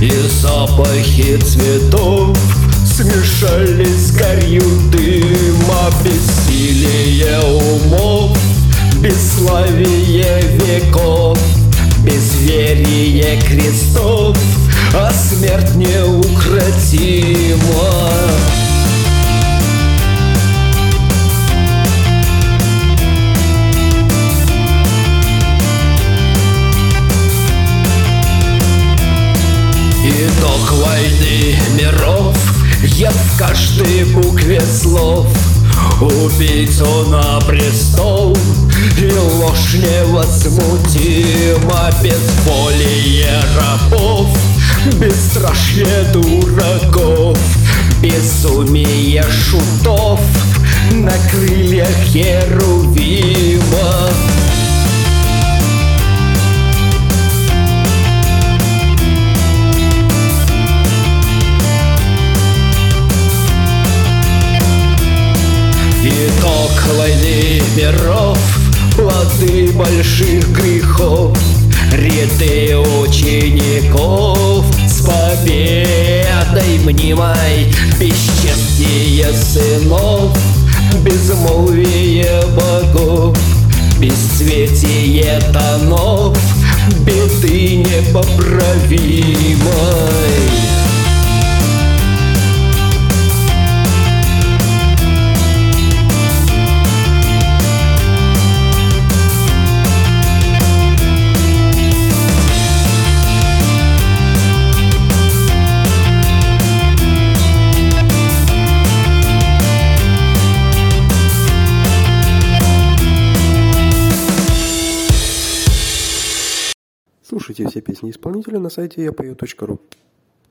И запахи цветов смешались с гарью дыма. Бессилие умов, бесславие веков, безверие крестов, а смерть неукротима. Итог войны миров я в каждой букве слов. Убийцу на престол и ложь невозмутима. Безволие рабов, бесстрашие дураков, безумие шутов на крыльях херувима. Итог войны миров, плоды больших грехов, ряды учеников с победой мнимой, бесчестие сынов, безмолвие богов, бесцветие тонов, беды непоправимой. Слушайте все песни исполнителя на сайте yapою.ru.